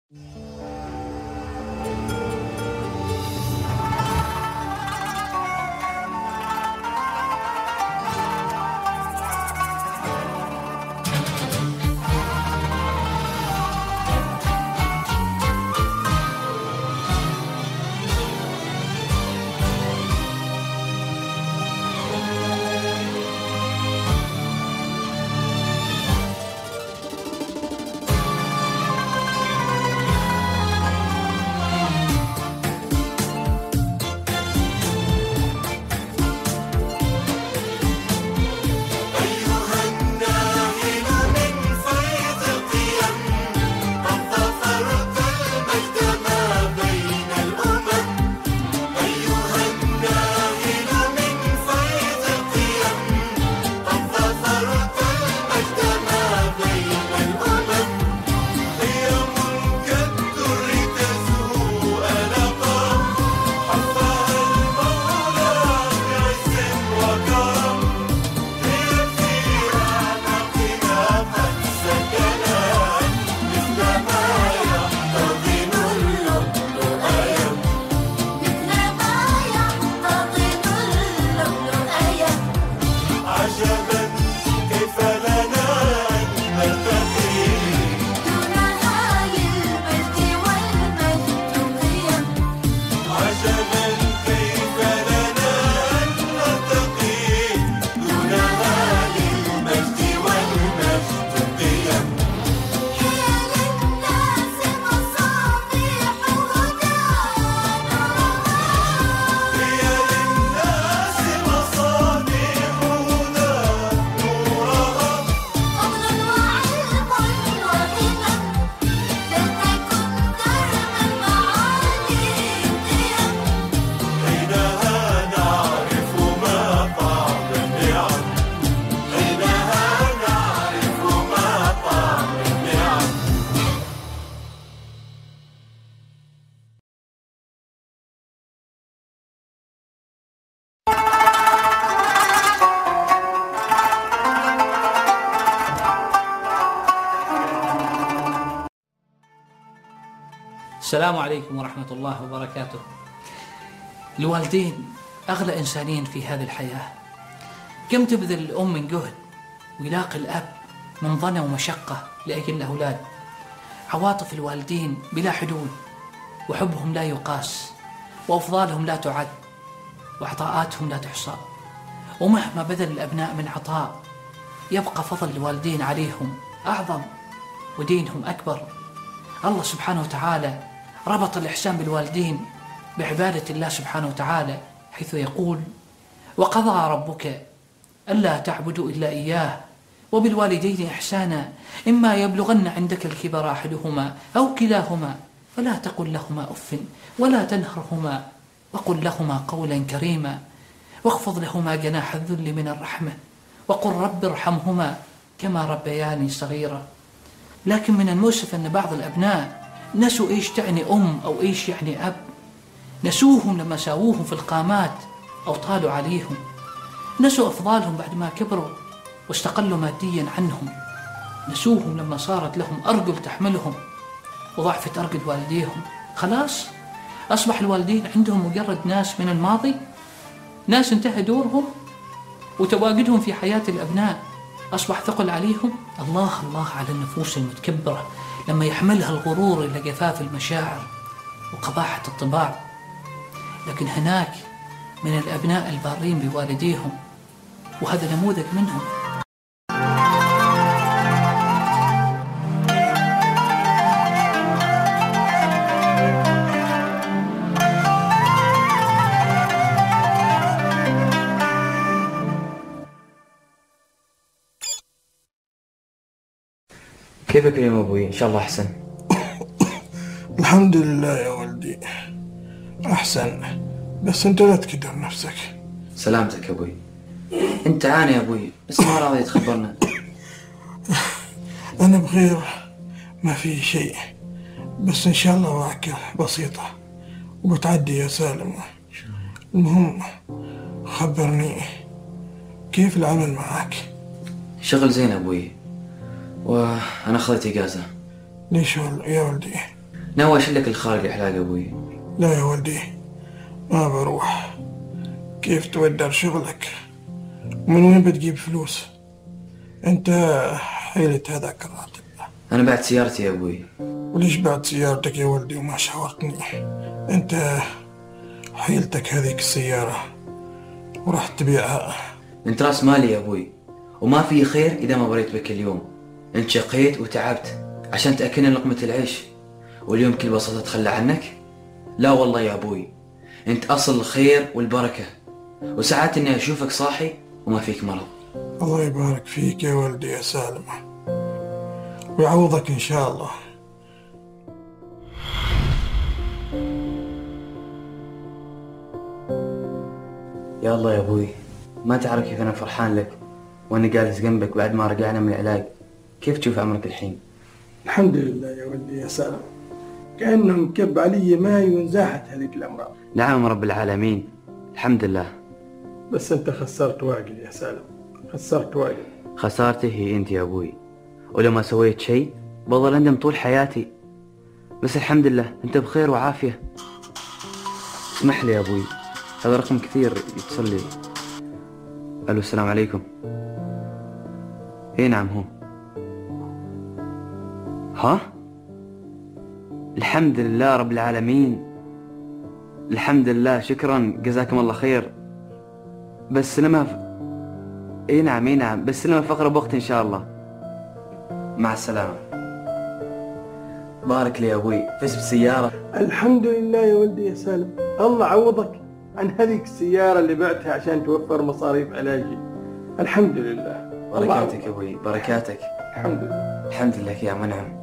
السلام عليكم ورحمة الله وبركاته. الوالدين أغلى إنسانين في هذه الحياة. كم تبذل الأم من جهد ويلاقي الأب من ظنى ومشقة لأجل الأولاد. عواطف الوالدين بلا حدود، وحبهم لا يقاس، وأفضالهم لا تعد، وعطاءاتهم لا تحصى. ومهما بذل الأبناء من عطاء يبقى فضل الوالدين عليهم أعظم ودينهم أكبر. الله سبحانه وتعالى ربط الإحسان بالوالدين بعبادة الله سبحانه وتعالى، حيث يقول: وقضى ربك ألا تعبدوا إلا إياه وبالوالدين إحسانا إما يبلغن عندك الكبر أحدهما أو كلاهما فلا تقل لهما أف ولا تنهرهما وقل لهما قولا كريما واخفض لهما جناح الذل من الرحمة وقل رب ارحمهما كما ربياني صغيرا. لكن من المؤسف أن بعض الأبناء نسوا إيش تعني أم أو إيش يعني أب. نسوهم لما ساووهم في القامات أو طالوا عليهم. نسوا أفضالهم بعد ما كبروا واستقلوا ماديا عنهم. نسوهم لما صارت لهم أرجل تحملهم وضعفت أرجل والديهم. خلاص أصبح الوالدين عندهم مجرد ناس من الماضي، ناس انتهى دورهم، وتواجدهم في حياة الأبناء أصبح ثقل عليهم. الله الله على النفوس المتكبرة لما يحملها الغرور إلى جفاف المشاعر وقباحة الطباع. لكن هناك من الأبناء البارين بوالديهم، وهذا نموذج منهم. كيفك اليوم أبوي؟ إن شاء الله أحسن. الحمد لله يا ولدي أحسن، بس أنت لا تكدر نفسك. سلامتك يا أبوي. أنت عاني يا أبوي، بس ما راضي تخبرنا. أنا بخير، ما في شيء، بس إن شاء الله معك بسيطة وبتعدي يا سالم. المهم خبرني كيف العمل معك؟ شغل زين أبوي، وأنا أخذت إجازة. ليش يا ولدي؟ ناوي أشلك الخارج الحلاق أبوي. لا يا ولدي، ما بروح. كيف تودر شغلك؟ من وين بتجيب فلوس؟ انت حيلة هذاك الراتب. أنا بعت سيارتي يا أبوي. وليش بعت سيارتك يا ولدي وما شاورتني؟ انت حيلتك هذيك السيارة وراح تبيعها. أنت راس مالي يا أبوي، وما في خير إذا ما بريت بك اليوم. أنت شقيت وتعبت عشان تأكلنا لقمة العيش، واليوم بكل بساطة أتخلى عنك؟ لا والله يا أبوي، أنت أصل الخير والبركة، وساعات إني أشوفك صاحي وما فيك مرض. الله يبارك فيك يا ولدي يا سالم، ويعوضك إن شاء الله. يا الله يا أبوي، ما تعرف كيف أنا فرحان لك وأنا جالس جنبك بعد ما رجعنا من العلاج. كيف تشوف عمرك الحين؟ الحمد لله يا ولدي يا سالم، كأنه انكب علي ماي وانزاحت هذيك الأمراض. نعم رب العالمين، الحمد لله. بس أنت خسرت واجد يا سالم، خسرت واجد. خسارتي هي أنت يا أبوي، ولو ما سويت شيء بظل أندم طول حياتي. بس الحمد لله أنت بخير وعافية. اسمح لي يا أبوي، هذا رقم كثير يتصل لي. ألو، السلام عليكم. إيه نعم هو. ها؟ الحمد لله رب العالمين، الحمد لله، شكرا، جزاكم الله خير. بس لما إيه نعم، بس لما في أقرب وقت إن شاء الله. مع السلامة. بارك لي يا أبوي، فزت بسيارة. الحمد لله يا ولدي يا سالم، الله عوضك عن هذيك السيارة اللي بعتها عشان توفر مصاريف علاجي. الحمد لله. بركاتك يا أبوي، بركاتك. الحمد لله. الحمد لله يا منعم.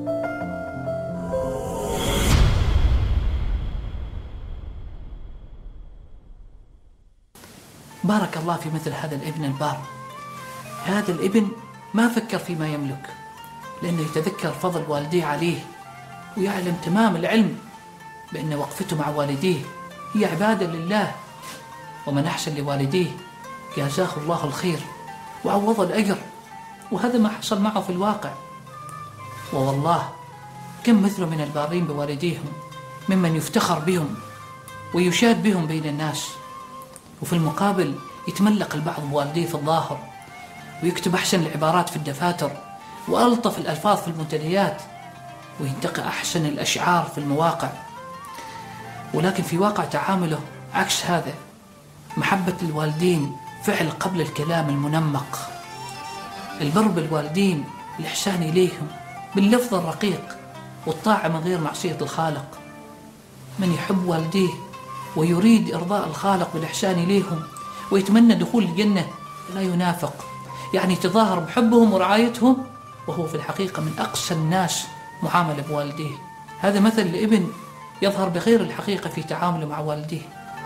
بارك الله في مثل هذا الابن البار. هذا الابن ما فكر فيما يملك، لأنه يتذكر فضل والديه عليه، ويعلم تمام العلم بأن وقفته مع والديه هي عبادة لله، ومن أحسن لوالديه جازاه الله الخير وعوض الأجر. وهذا ما حصل معه في الواقع. ووالله كم مثل من البارين بوالديهم ممن يفتخر بهم ويشاد بهم بين الناس، وفي المقابل يتملق البعض بوالديه في الظاهر، ويكتب أحسن العبارات في الدفاتر وألطف الألفاظ في المنتديات، وينتقي أحسن الأشعار في المواقع، ولكن في واقع تعامله عكس هذا. محبة الوالدين فعل قبل الكلام المنمق، البر بالوالدين، الإحسان إليهم باللفظ الرقيق، والطاعة من غير معصية الخالق. من يحب والديه ويريد إرضاء الخالق بالإحسان إليهم ويتمنى دخول الجنة لا ينافق، يعني تظاهر بحبهم ورعايتهم وهو في الحقيقة من أقسى الناس معاملة بوالديه. هذا مثل لابن يظهر بغير الحقيقة في تعامله مع والديه.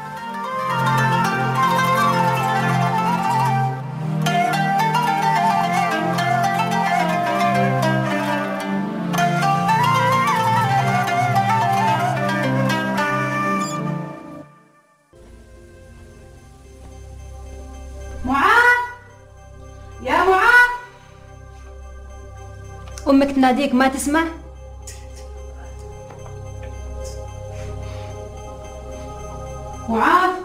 أمك تناديك ما تسمع؟ معاذ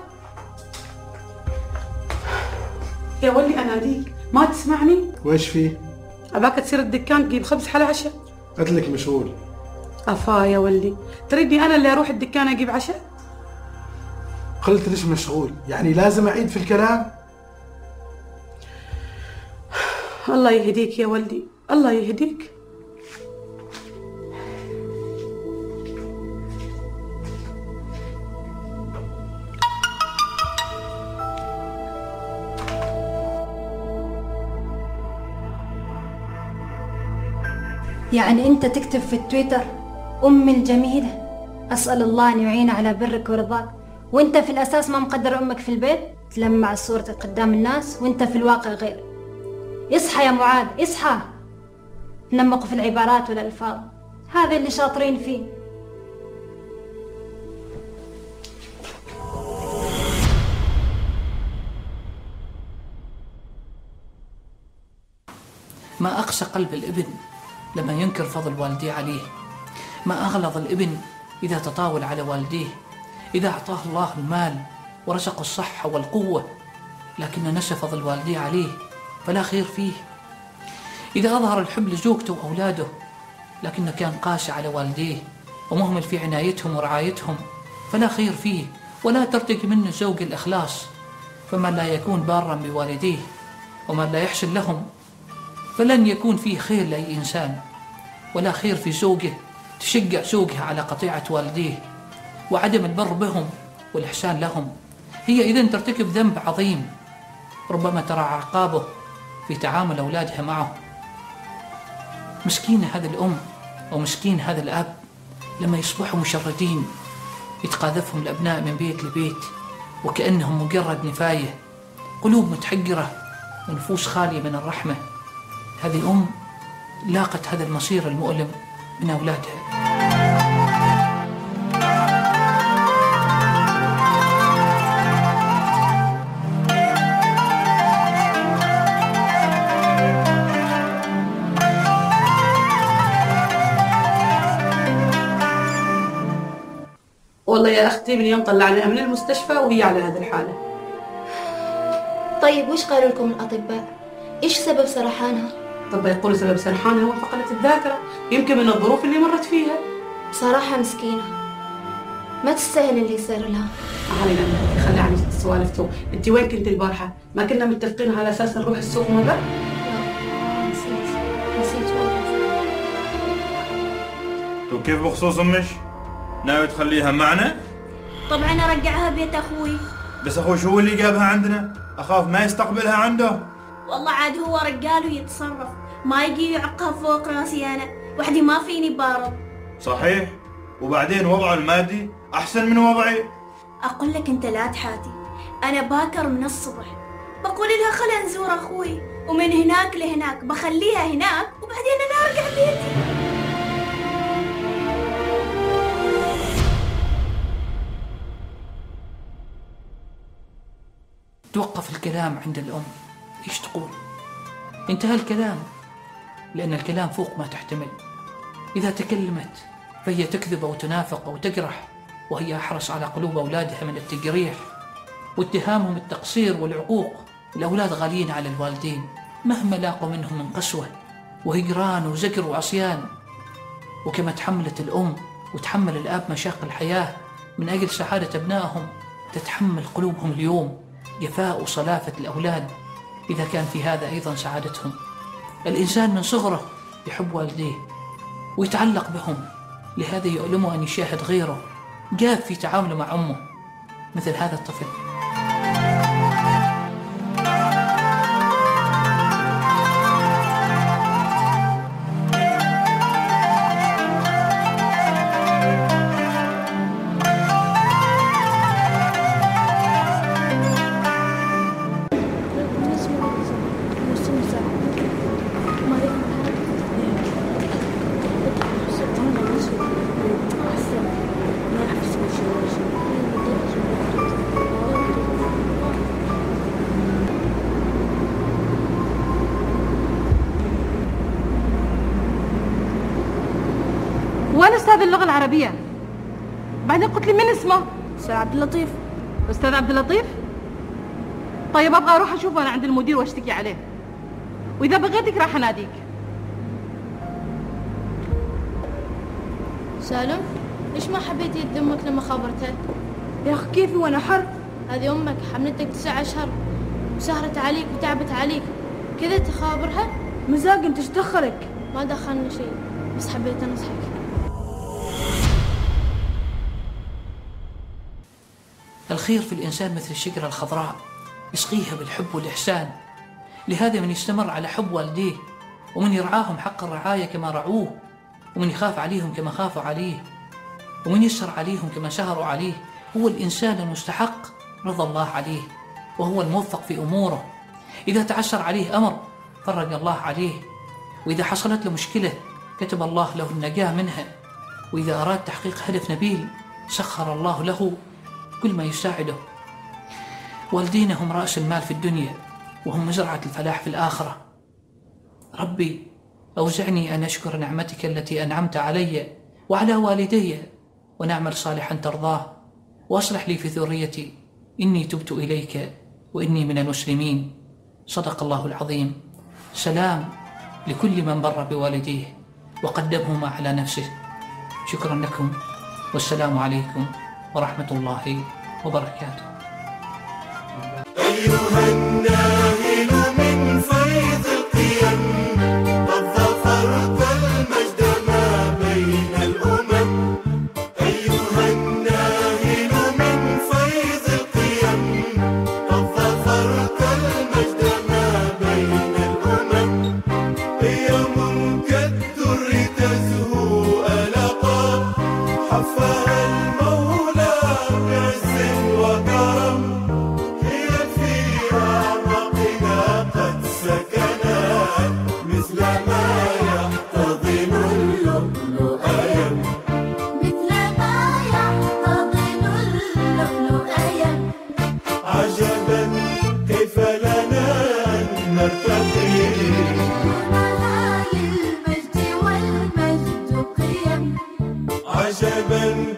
يا ولي أناديك ما تسمعني؟ وإيش فيه؟ أباك تصير الدكان تجيب خبز حلا عشاء. قلت لك مشغول. أفا يا ولي، تريدني أنا اللي أروح الدكان أجيب عشاء؟ قلت ليش مشغول؟ يعني لازم أعيد في الكلام؟ الله يهديك يا ولدي، الله يهديك. يعني أنت تكتب في التويتر أمي الجميلة، أسأل الله أن يعين على برك ورضاك، وأنت في الأساس ما مقدر أمك في البيت، تلمع صورتك قدام الناس وأنت في الواقع غير. اصحى يا معاذ، اصحى. تنمقوا في العبارات والألفاظ، هذا اللي شاطرين فيه. ما أقسى قلب الابن لما ينكر فضل والديه عليه، ما أغلظ الابن إذا تطاول على والديه، إذا أعطاه الله المال ورزقه الصحة والقوة لكن نسى فضل والديه عليه فلا خير فيه. إذا أظهر الحب لزوجته وأولاده لكنه كان قاسي على والديه ومهمل في عنايتهم ورعايتهم فلا خير فيه، ولا ترتقي منه زوج الإخلاص. فمن لا يكون بارا بوالديه ومن لا يحسن لهم فلن يكون فيه خير لأي إنسان، ولا خير في زوجه تشجع زوجها على قطيعة والديه وعدم البر بهم والإحسان لهم. هي إذن ترتكب ذنب عظيم ربما ترى عقابه في تعامل أولادها معه. مسكينة هذه الأم ومسكين هذا الأب لما يصبحوا مشردين يتقاذفهم الأبناء من بيت لبيت وكأنهم مجرد نفاية، قلوب متحجرة ونفوس خالية من الرحمة. هذه أم لاقت هذا المصير المؤلم من أولادها. والله يا أختي من يوم طلعناها من المستشفى وهي على هذه الحالة. طيب وش قالوا لكم الأطباء؟ إيش سبب سرحانها؟ طب يقولوا سبب سرحانها هو فقدت الذاكرة، يمكن من الظروف اللي مرت فيها. بصراحة مسكينة ما تستاهل اللي يصير لها. خلي عن السوالف تو. انت وين كنت البارحة؟ ما كنا متفقين على أساس نروح السوق مرة؟ لا نسيت والله. وكيف بخصوص أمش؟ ناوي تخليها معنا؟ طبعا أرجعها بيت أخوي. بس أخوي شو اللي جابها عندنا؟ أخاف ما يستقبلها عنده. والله عاد هو رجال ويتصرف، ما يجي يعقها فوق راسي أنا وحدي ما فيني بارد. صحيح، وبعدين وضعه المادي أحسن من وضعي. أقول لك أنت لا تحاتي، أنا باكر من الصبح بقول لها خلينا نزور أخوي ومن هناك لهناك بخليها هناك وبعدين أنا أرجع بيتي. توقف الكلام عند الأم. إيش تقول؟ انتهى الكلام، لأن الكلام فوق ما تحتمل. إذا تكلمت فهي تكذب أو تنافق أو تجرح، وهي أحرص على قلوب أولادها من التجريح واتهامهم التقصير والعقوق. الأولاد غاليين على الوالدين مهما لاقوا منهم من قسوة وهجران وزجر وعصيان. وكما تحملت الأم وتحمل الآب مشاق الحياة من أجل سعادة أبنائهم، تتحمل قلوبهم اليوم جفاء وصلافة الأولاد إذا كان في هذا أيضا سعادتهم. الإنسان من صغره يحب والديه ويتعلق بهم، لهذا يؤلمه أن يشاهد غيره جاف في تعامله مع أمه مثل هذا الطفل. وين أستاذ اللغة العربية؟ بعدين قلت لي من اسمه؟ أستاذ عبد اللطيف. أستاذ عبد اللطيف؟ طيب أبغى أروح أشوفه أنا عند المدير وأشتكي عليه، وإذا بغيتك راح أناديك. سالم ليش ما حبيتي يد أمك لما خابرتها؟ يا أخي كيفي وأنا حر؟ هذه أمك حملتك 9 أشهر وسهرت عليك وتعبت عليك كذا تخابرها؟ مزاج أنت إيش دخلك؟ ما دخلني شيء بس حبيت أنصحك. الخير في الإنسان مثل الشجرة الخضراء يسقيها بالحب والإحسان. لهذا من يستمر على حب والديه ومن يرعاهم حق الرعاية كما رعوه، ومن يخاف عليهم كما خافوا عليه، ومن يسهر عليهم كما سهروا عليه، هو الإنسان المستحق رضا الله عليه وهو الموفق في أموره. إذا تعسر عليه أمر فرج الله عليه، وإذا حصلت له مشكلة كتب الله له النجاة منها، وإذا أراد تحقيق هدف نبيل سخر الله له كل ما يساعده. والدينا هم رأس المال في الدنيا وهم مزرعة الفلاح في الآخرة. ربي أوزعني أن أشكر نعمتك التي أنعمت علي وعلى والدي، ونعمل صالحا ترضاه، وأصلح لي في ذريتي، إني تبت إليك وإني من المسلمين. صدق الله العظيم. سلام لكل من بر بوالديه وقدمهما على نفسه. شكرا لكم، والسلام عليكم ورحمة الله وبركاته. أيها الناهل من فيض القيم، قد ظفرت المجد ما بين الأمم. أيها الناهل من فيض القيم، قد ظفرت المجد ما بين الأمم. قيم كالدر تزهو ألقا، حفها المولى بعز وكرم. هي في أعماقنا قد سكنت، مثل ما يحتضن اللؤلؤ يم. مثل ما يحتضن اللؤلؤ يم. عجبا كيف لنا أن نرتقي، دونها للمجد والمجد قيم. عجبا